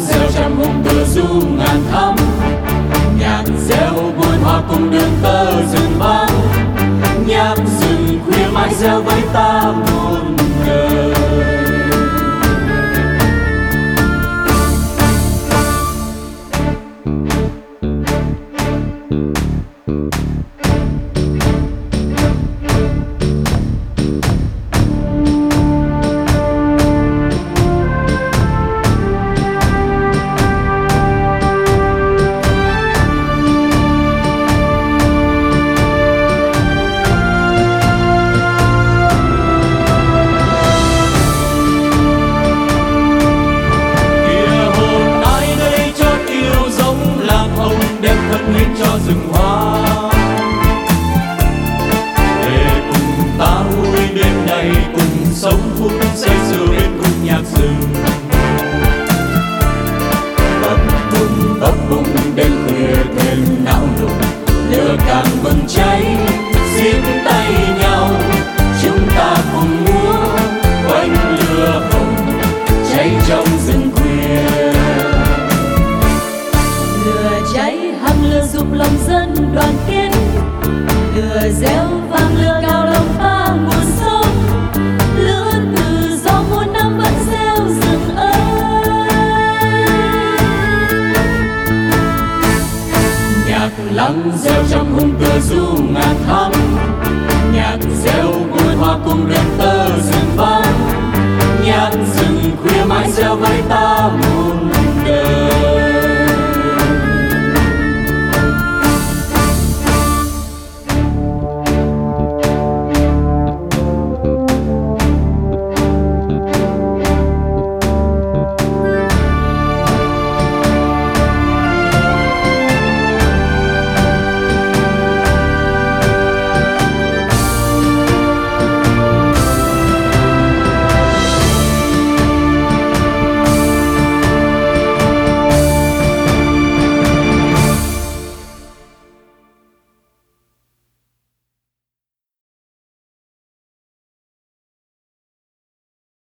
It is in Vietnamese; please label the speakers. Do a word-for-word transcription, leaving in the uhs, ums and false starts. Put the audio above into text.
Speaker 1: reo trăm hùng vừa du ngàn thắm, nhạc reo buồn hoa cùng đường tơ rừng vắng, nhạc rừng khuya mãi reo với ta muôn đời. Cho rừng hoa để cùng ta vui đêm nay, cùng sống phút say sưa bên cùng nhạc rừng. Bập bùng bập bùng đêm khuya thêm não nùng, lửa càng bừng cháy xiết tay nhau, chúng ta cùng múa quanh lửa hồng cháy trong rừng khuya.
Speaker 2: Lửa cháy hăng lửa giúp lòng dân đoàn kết, lửa reo vang lửa cao lòng ta nguồn sống, lửa tự do muôn năm vẫn reo rừng ơi.
Speaker 1: Nhạc lắng reo trăm hùng tựa du ngàn thắm, nhạc reo buồn hoa cùng đường tơ rừng vắng, nhạc rừng khuya mãi reo với ta muôn đời.